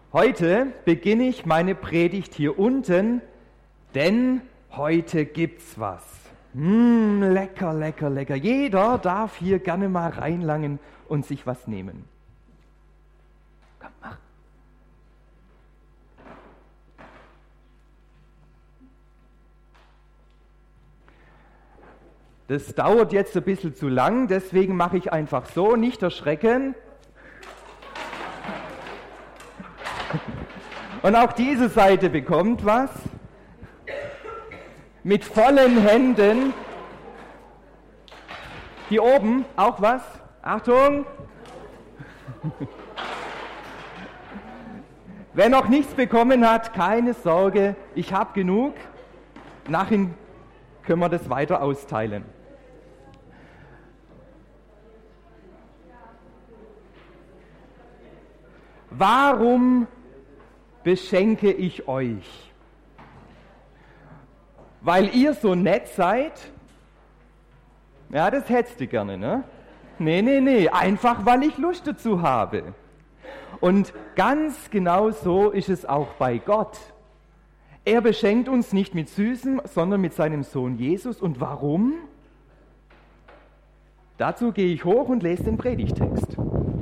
Heute beginne ich meine Predigt hier unten, denn heute gibt's was. Lecker, lecker, lecker. Jeder darf hier gerne mal reinlangen und sich was nehmen. Komm, mach. Das dauert jetzt ein bisschen zu lang, deswegen mache ich einfach so, nicht erschrecken. Und auch diese Seite bekommt was. Mit vollen Händen. Hier oben auch was. Achtung! Wer noch nichts bekommen hat, keine Sorge, ich habe genug. Nachher können wir das weiter austeilen. Warum beschenke ich euch? Weil ihr so nett seid? Ja, das hättest du gerne, ne? Nee, einfach weil ich Lust dazu habe. Und ganz genau so ist es auch bei Gott. Er beschenkt uns nicht mit Süßem, sondern mit seinem Sohn Jesus. Und warum? Dazu gehe ich hoch und lese den Predigtext.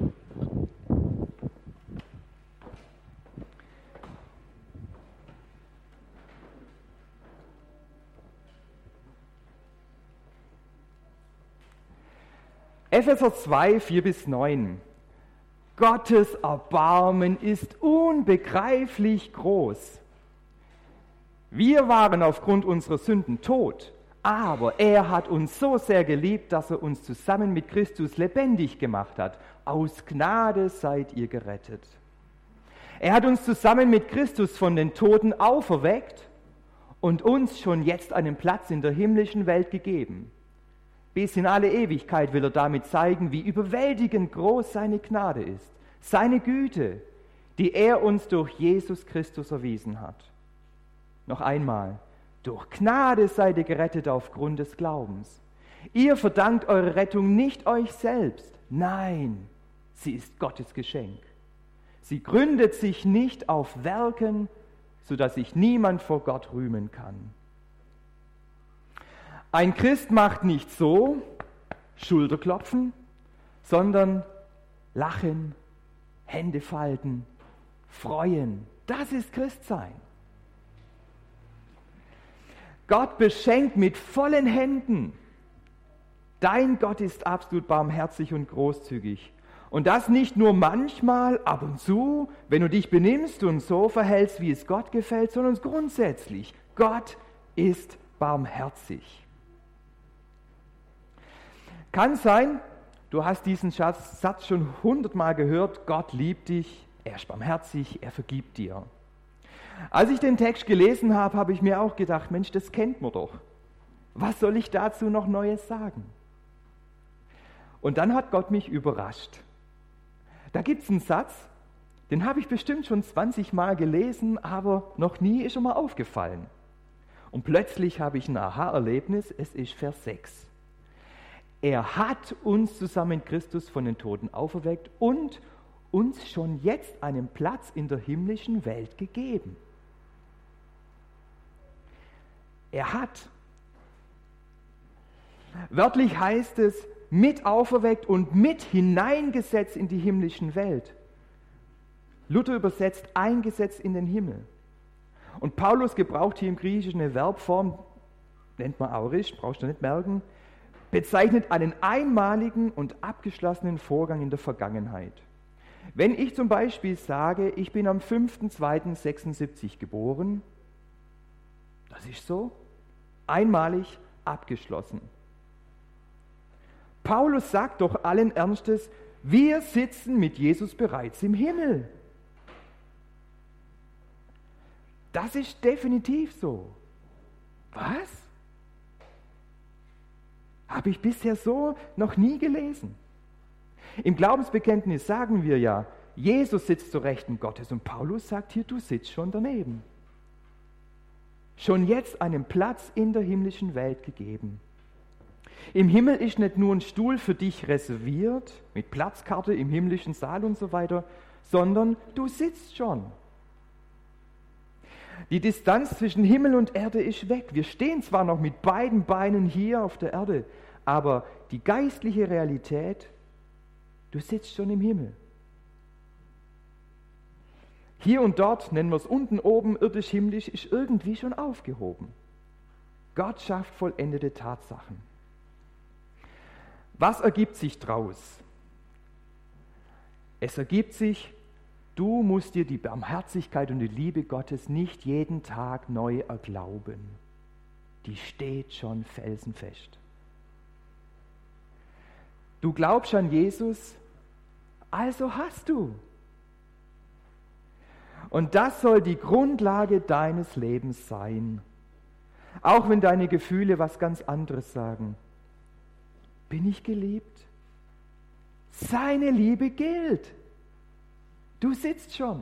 Epheser 2, 4-9. Gottes Erbarmen ist unbegreiflich groß. Wir waren aufgrund unserer Sünden tot, aber er hat uns so sehr geliebt, dass er uns zusammen mit Christus lebendig gemacht hat. Aus Gnade seid ihr gerettet. Er hat uns zusammen mit Christus von den Toten auferweckt und uns schon jetzt einen Platz in der himmlischen Welt gegeben. Bis in alle Ewigkeit will er damit zeigen, wie überwältigend groß seine Gnade ist, seine Güte, die er uns durch Jesus Christus erwiesen hat. Noch einmal, durch Gnade seid ihr gerettet aufgrund des Glaubens. Ihr verdankt eure Rettung nicht euch selbst, nein, sie ist Gottes Geschenk. Sie gründet sich nicht auf Werken, sodass sich niemand vor Gott rühmen kann. Ein Christ macht nicht so, Schulterklopfen, sondern lachen, Hände falten, freuen. Das ist Christsein. Gott beschenkt mit vollen Händen. Dein Gott ist absolut barmherzig und großzügig. Und das nicht nur manchmal, ab und zu, wenn du dich benimmst und so verhältst, wie es Gott gefällt, sondern grundsätzlich. Gott ist barmherzig. Kann sein, du hast diesen Satz schon 100-mal gehört, Gott liebt dich, er ist barmherzig, er vergibt dir. Als ich den Text gelesen habe, habe ich mir auch gedacht, Mensch, das kennt man doch. Was soll ich dazu noch Neues sagen? Und dann hat Gott mich überrascht. Da gibt es einen Satz, den habe ich bestimmt schon 20 Mal gelesen, aber noch nie ist er mir aufgefallen. Und plötzlich habe ich ein Aha-Erlebnis, es ist Vers 6. Er hat uns zusammen mit Christus von den Toten auferweckt und uns schon jetzt einen Platz in der himmlischen Welt gegeben. Er hat. Wörtlich heißt es, mit auferweckt und mit hineingesetzt in die himmlischen Welt. Luther übersetzt, eingesetzt in den Himmel. Und Paulus gebraucht hier im Griechischen eine Verbform, nennt man aurisch, brauchst du nicht merken, bezeichnet einen einmaligen und abgeschlossenen Vorgang in der Vergangenheit. Wenn ich zum Beispiel sage, ich bin am 5.2.76 geboren, das ist so, einmalig abgeschlossen. Paulus sagt doch allen Ernstes, wir sitzen mit Jesus bereits im Himmel. Das ist definitiv so. Was? Habe ich bisher so noch nie gelesen. Im Glaubensbekenntnis sagen wir ja, Jesus sitzt zur Rechten Gottes und Paulus sagt hier, du sitzt schon daneben. Schon jetzt einen Platz in der himmlischen Welt gegeben. Im Himmel ist nicht nur ein Stuhl für dich reserviert, mit Platzkarte im himmlischen Saal und so weiter, sondern du sitzt schon. Die Distanz zwischen Himmel und Erde ist weg. Wir stehen zwar noch mit beiden Beinen hier auf der Erde, aber die geistliche Realität, du sitzt schon im Himmel. Hier und dort, nennen wir es unten, oben, irdisch, himmlisch, ist irgendwie schon aufgehoben. Gott schafft vollendete Tatsachen. Was ergibt sich draus? Es ergibt sich, du musst dir die Barmherzigkeit und die Liebe Gottes nicht jeden Tag neu erglauben. Die steht schon felsenfest. Du glaubst an Jesus, also hast du. Und das soll die Grundlage deines Lebens sein. Auch wenn deine Gefühle was ganz anderes sagen. Bin ich geliebt? Seine Liebe gilt. Du sitzt schon.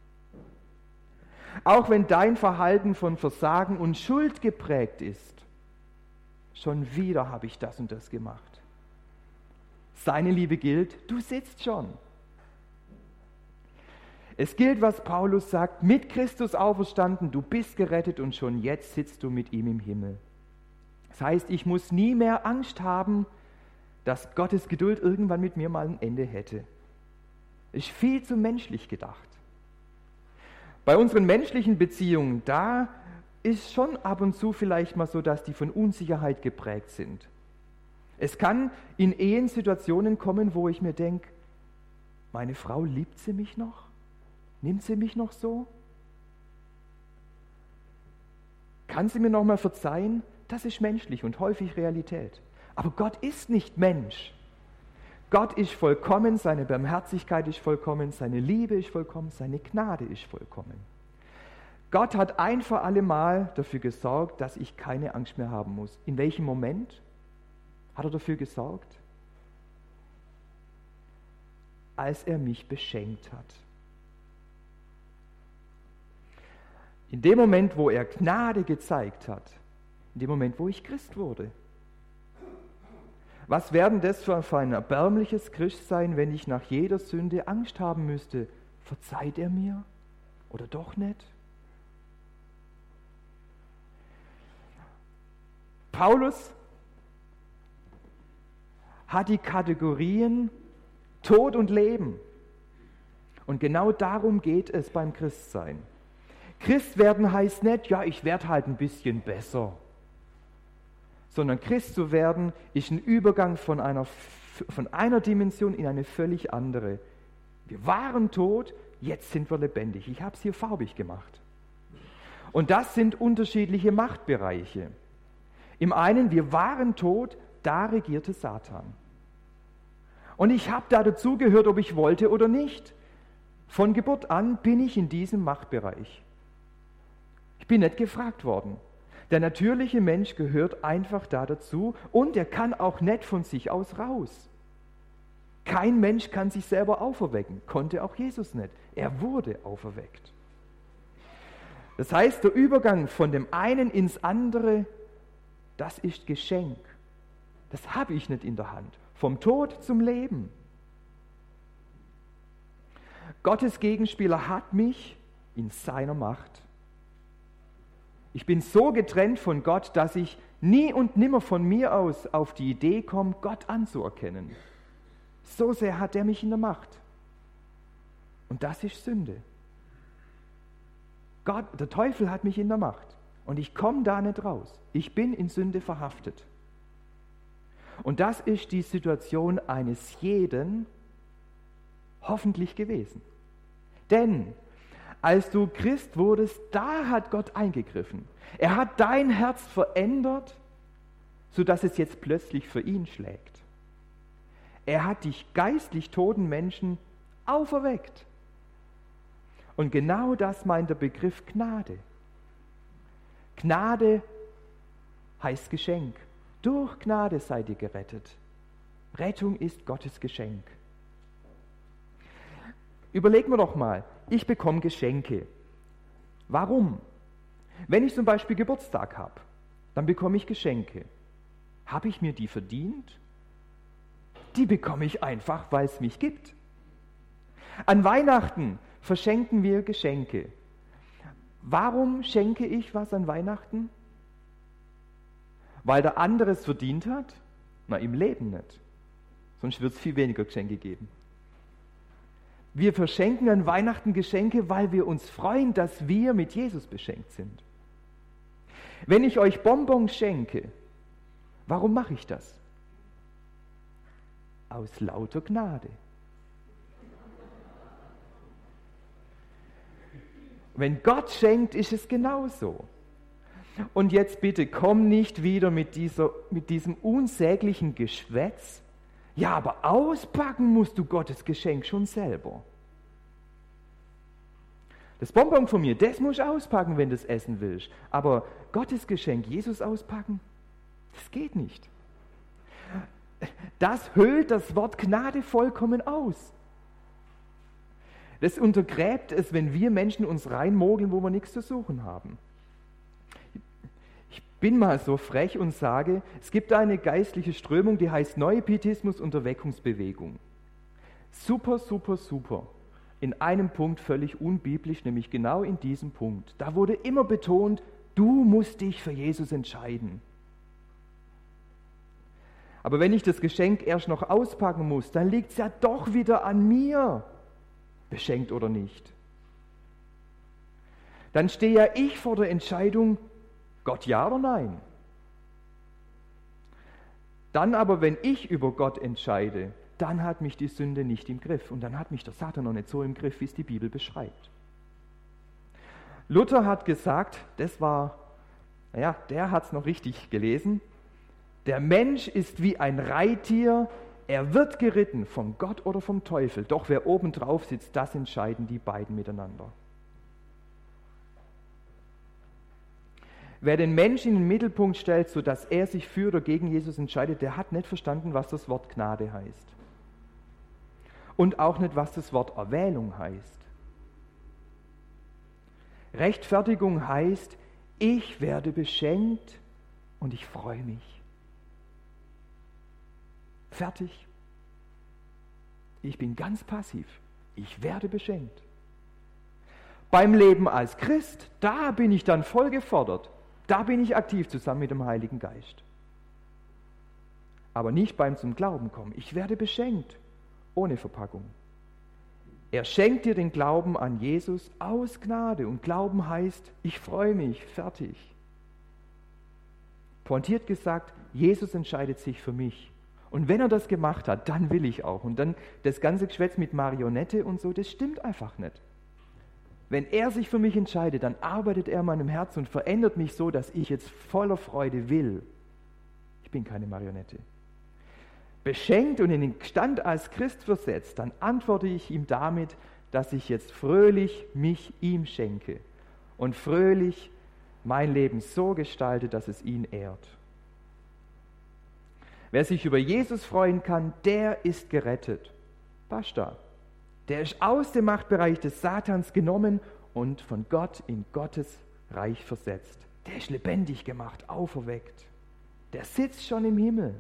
Auch wenn dein Verhalten von Versagen und Schuld geprägt ist. Schon wieder habe ich das und das gemacht. Seine Liebe gilt, du sitzt schon. Es gilt, was Paulus sagt, mit Christus auferstanden, du bist gerettet und schon jetzt sitzt du mit ihm im Himmel. Das heißt, ich muss nie mehr Angst haben, dass Gottes Geduld irgendwann mit mir mal ein Ende hätte. Ist viel zu menschlich gedacht. Bei unseren menschlichen Beziehungen, da ist schon ab und zu vielleicht mal so, dass die von Unsicherheit geprägt sind. Es kann in Ehen Situationen kommen, wo ich mir denke, meine Frau, liebt sie mich noch? Nimmt sie mich noch so? Kann sie mir noch mal verzeihen? Das ist menschlich und häufig Realität. Aber Gott ist nicht Mensch. Gott ist vollkommen, seine Barmherzigkeit ist vollkommen, seine Liebe ist vollkommen, seine Gnade ist vollkommen. Gott hat ein für alle Mal dafür gesorgt, dass ich keine Angst mehr haben muss. In welchem Moment hat er dafür gesorgt? Als er mich beschenkt hat. In dem Moment, wo er Gnade gezeigt hat, in dem Moment, wo ich Christ wurde. Was wäre das für ein erbärmliches Christsein, wenn ich nach jeder Sünde Angst haben müsste? Verzeiht er mir oder doch nicht? Paulus hat die Kategorien Tod und Leben. Und genau darum geht es beim Christsein. Christ werden heißt nicht, ja, ich werde halt ein bisschen besser. Sondern Christ zu werden ist ein Übergang von einer Dimension in eine völlig andere. Wir waren tot, jetzt sind wir lebendig. Ich habe es hier farbig gemacht. Und das sind unterschiedliche Machtbereiche. Im einen, wir waren tot, da regierte Satan. Und ich habe da dazugehört, ob ich wollte oder nicht. Von Geburt an bin ich in diesem Machtbereich. Ich bin nicht gefragt worden. Der natürliche Mensch gehört einfach da dazu und er kann auch nicht von sich aus raus. Kein Mensch kann sich selber auferwecken, konnte auch Jesus nicht. Er wurde auferweckt. Das heißt, der Übergang von dem einen ins andere, das ist Geschenk. Das habe ich nicht in der Hand. Vom Tod zum Leben. Gottes Gegenspieler hat mich in seiner Macht. Ich bin so getrennt von Gott, dass ich nie und nimmer von mir aus auf die Idee komme, Gott anzuerkennen. So sehr hat er mich in der Macht. Und das ist Sünde. Der Teufel hat mich in der Macht. Und ich komme da nicht raus. Ich bin in Sünde verhaftet. Und das ist die Situation eines jeden hoffentlich gewesen. Denn als du Christ wurdest, da hat Gott eingegriffen. Er hat dein Herz verändert, sodass es jetzt plötzlich für ihn schlägt. Er hat dich geistlich toten Menschen auferweckt. Und genau das meint der Begriff Gnade. Gnade heißt Geschenk. Durch Gnade seid ihr gerettet. Rettung ist Gottes Geschenk. Überlegen wir doch mal, ich bekomme Geschenke. Warum? Wenn ich zum Beispiel Geburtstag habe, dann bekomme ich Geschenke. Habe ich mir die verdient? Die bekomme ich einfach, weil es mich gibt. An Weihnachten verschenken wir Geschenke. Warum schenke ich was an Weihnachten? Weil der andere es verdient hat? Na, im Leben nicht. Sonst wird es viel weniger Geschenke geben. Wir verschenken an Weihnachten Geschenke, weil wir uns freuen, dass wir mit Jesus beschenkt sind. Wenn ich euch Bonbons schenke, warum mache ich das? Aus lauter Gnade. Wenn Gott schenkt, ist es genauso. Und jetzt bitte komm nicht wieder mit diesem unsäglichen Geschwätz. Ja, aber auspacken musst du Gottes Geschenk schon selber. Das Bonbon von mir, das musst du auspacken, wenn du es essen willst. Aber Gottes Geschenk, Jesus auspacken, das geht nicht. Das höhlt das Wort Gnade vollkommen aus. Das untergräbt es, wenn wir Menschen uns reinmogeln, wo wir nichts zu suchen haben. Ich bin mal so frech und sage, es gibt eine geistliche Strömung, die heißt Neopietismus und Erweckungsbewegung. Super, super, super. In einem Punkt völlig unbiblisch, nämlich genau in diesem Punkt. Da wurde immer betont, du musst dich für Jesus entscheiden. Aber wenn ich das Geschenk erst noch auspacken muss, dann liegt es ja doch wieder an mir, beschenkt oder nicht. Dann stehe ja ich vor der Entscheidung, Gott ja oder nein. Dann aber, wenn ich über Gott entscheide, dann hat mich die Sünde nicht im Griff. Und dann hat mich der Satan noch nicht so im Griff, wie es die Bibel beschreibt. Luther hat gesagt, der hat es noch richtig gelesen, der Mensch ist wie ein Reittier, er wird geritten von Gott oder vom Teufel, doch wer oben drauf sitzt, das entscheiden die beiden miteinander. Wer den Menschen in den Mittelpunkt stellt, sodass er sich für oder gegen Jesus entscheidet, der hat nicht verstanden, was das Wort Gnade heißt. Und auch nicht, was das Wort Erwählung heißt. Rechtfertigung heißt, ich werde beschenkt und ich freue mich. Fertig. Ich bin ganz passiv. Ich werde beschenkt. Beim Leben als Christ, da bin ich dann voll gefordert. Da bin ich aktiv zusammen mit dem Heiligen Geist. Aber nicht beim zum Glauben kommen. Ich werde beschenkt, ohne Verpackung. Er schenkt dir den Glauben an Jesus aus Gnade. Und Glauben heißt, ich freue mich, fertig. Pointiert gesagt, Jesus entscheidet sich für mich. Und wenn er das gemacht hat, dann will ich auch. Und dann das ganze Geschwätz mit Marionette und so, das stimmt einfach nicht. Wenn er sich für mich entscheidet, dann arbeitet er in meinem Herzen und verändert mich so, dass ich jetzt voller Freude will. Ich bin keine Marionette. Beschenkt und in den Stand als Christ versetzt, dann antworte ich ihm damit, dass ich jetzt fröhlich mich ihm schenke und fröhlich mein Leben so gestalte, dass es ihn ehrt. Wer sich über Jesus freuen kann, der ist gerettet. Basta. Der ist aus dem Machtbereich des Satans genommen und von Gott in Gottes Reich versetzt. Der ist lebendig gemacht, auferweckt. Der sitzt schon im Himmel.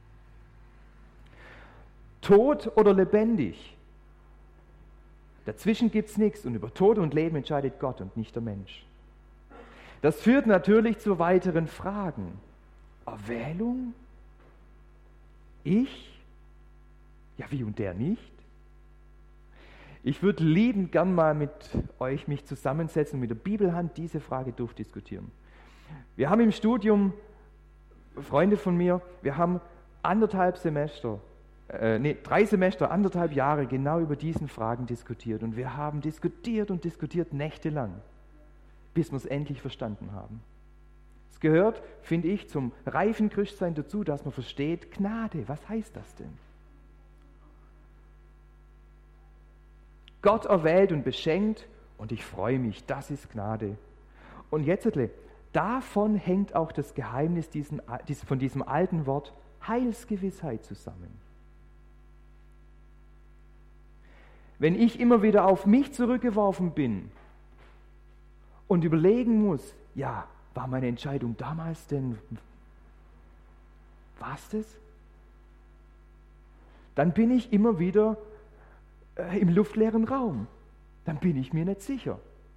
Tot oder lebendig. Dazwischen gibt es nichts und über Tod und Leben entscheidet Gott und nicht der Mensch. Das führt natürlich zu weiteren Fragen. Erwählung? Ich? Ja, wie und der nicht? Ich würde liebend gern mal mit euch mich zusammensetzen und mit der Bibelhand diese Frage durchdiskutieren. Wir haben im Studium, Freunde von mir, wir haben 3 Semester, 1,5 Jahre genau über diesen Fragen diskutiert. Und wir haben diskutiert und diskutiert nächtelang, bis wir es endlich verstanden haben. Es gehört, finde ich, zum reifen Christsein dazu, dass man versteht, Gnade, was heißt das denn? Gott erwählt und beschenkt und ich freue mich, das ist Gnade. Und jetzt, davon hängt auch das Geheimnis von diesem alten Wort Heilsgewissheit zusammen. Wenn ich immer wieder auf mich zurückgeworfen bin und überlegen muss, ja, war meine Entscheidung damals denn, war's das? Dann bin ich immer wieder im luftleeren Raum. Dann bin ich mir nicht sicher.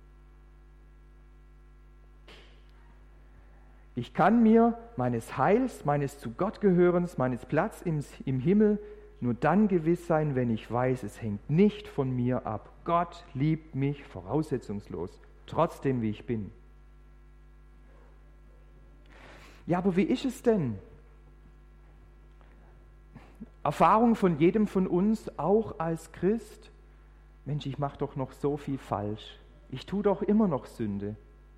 Ich kann mir meines Heils, meines zu Gott gehörens, meines Platzes im Himmel nur dann gewiss sein, wenn ich weiß, es hängt nicht von mir ab. Gott liebt mich voraussetzungslos, trotzdem wie ich bin. Ja, aber wie ist es denn? Erfahrung von jedem von uns, auch als Christ. Mensch, ich mache doch noch so viel falsch. Ich tue doch immer noch Sünde.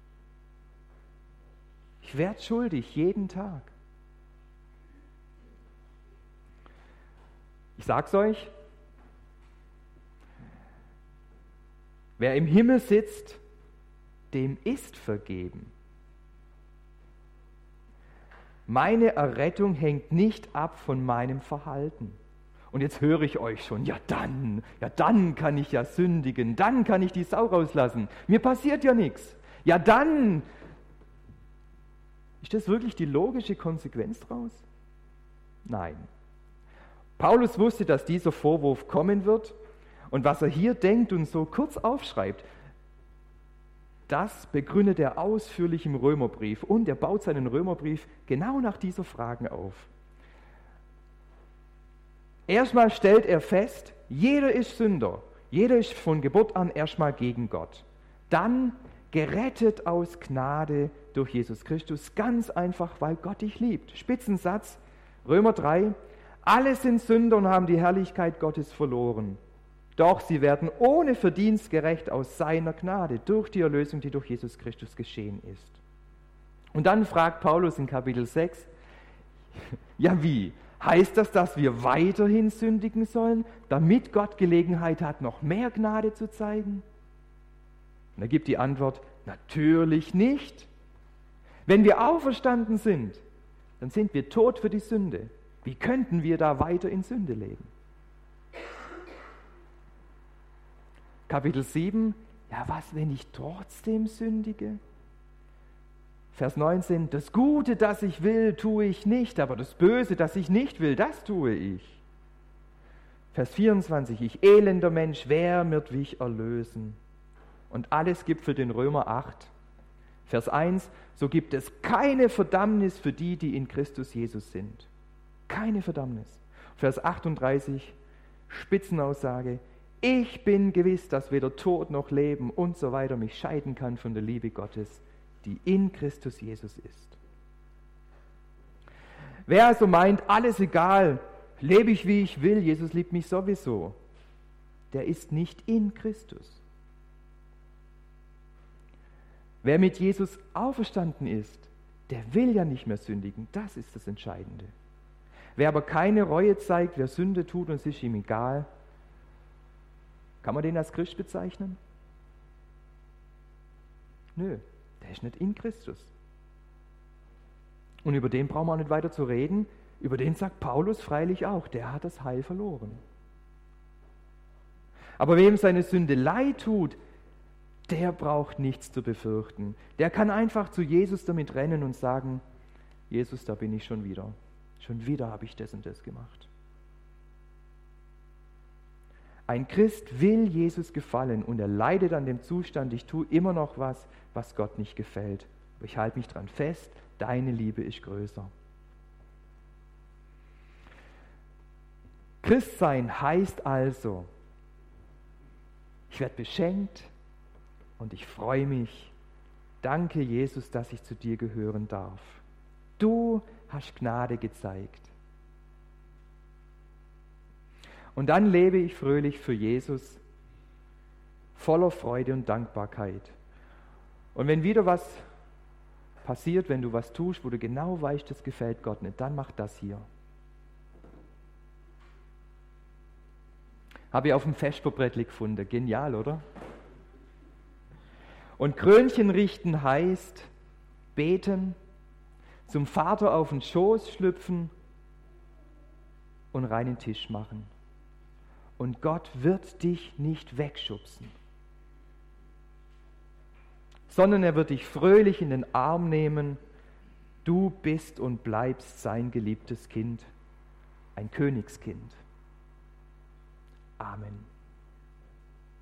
Ich werde schuldig jeden Tag. Ich sag's euch, wer im Himmel sitzt, dem ist vergeben. Meine Errettung hängt nicht ab von meinem Verhalten. Und jetzt höre ich euch schon, ja dann kann ich ja sündigen, dann kann ich die Sau rauslassen. Mir passiert ja nichts. Ja dann. Ist das wirklich die logische Konsequenz daraus? Nein. Paulus wusste, dass dieser Vorwurf kommen wird und was er hier denkt und so kurz aufschreibt, das begründet er ausführlich im Römerbrief und er baut seinen Römerbrief genau nach dieser Frage auf. Erstmal stellt er fest, jeder ist Sünder, jeder ist von Geburt an erstmal gegen Gott. Dann gerettet aus Gnade durch Jesus Christus, ganz einfach, weil Gott dich liebt. Spitzensatz, Römer 3, alle sind Sünder und haben die Herrlichkeit Gottes verloren. Doch sie werden ohne Verdienst gerecht aus seiner Gnade durch die Erlösung, die durch Jesus Christus geschehen ist. Und dann fragt Paulus in Kapitel 6, ja wie? Heißt das, dass wir weiterhin sündigen sollen, damit Gott Gelegenheit hat, noch mehr Gnade zu zeigen? Und er gibt die Antwort, natürlich nicht. Wenn wir auferstanden sind, dann sind wir tot für die Sünde. Wie könnten wir da weiter in Sünde leben? Kapitel 7, ja was, wenn ich trotzdem sündige? Vers 19, das Gute, das ich will, tue ich nicht, aber das Böse, das ich nicht will, das tue ich. Vers 24, ich elender Mensch, wer wird mich erlösen? Und alles gipfelt in Römer 8, Vers 1, so gibt es keine Verdammnis für die, die in Christus Jesus sind. Keine Verdammnis. Vers 38, Spitzenaussage, ich bin gewiss, dass weder Tod noch Leben und so weiter mich scheiden kann von der Liebe Gottes, die in Christus Jesus ist. Wer also meint, alles egal, lebe ich wie ich will, Jesus liebt mich sowieso, der ist nicht in Christus. Wer mit Jesus auferstanden ist, der will ja nicht mehr sündigen, das ist das Entscheidende. Wer aber keine Reue zeigt, wer Sünde tut und es ist ihm egal, kann man den als Christ bezeichnen? Nö, der ist nicht in Christus. Und über den brauchen wir auch nicht weiter zu reden. Über den sagt Paulus freilich auch, der hat das Heil verloren. Aber wem seine Sünde leid tut, der braucht nichts zu befürchten. Der kann einfach zu Jesus damit rennen und sagen, Jesus, da bin ich schon wieder. Schon wieder habe ich das und das gemacht. Ein Christ will Jesus gefallen und er leidet an dem Zustand, ich tue immer noch was Gott nicht gefällt. Aber ich halte mich dran fest, deine Liebe ist größer. Christsein heißt also, ich werde beschenkt und ich freue mich. Danke, Jesus, dass ich zu dir gehören darf. Du hast Gnade gezeigt. Und dann lebe ich fröhlich für Jesus, voller Freude und Dankbarkeit. Und wenn wieder was passiert, wenn du was tust, wo du genau weißt, das gefällt Gott nicht, dann mach das hier. Habe ich auf dem Vesperbrettli gefunden. Genial, oder? Und Krönchen richten heißt beten, zum Vater auf den Schoß schlüpfen und reinen Tisch machen. Und Gott wird dich nicht wegschubsen, sondern er wird dich fröhlich in den Arm nehmen. Du bist und bleibst sein geliebtes Kind, ein Königskind. Amen.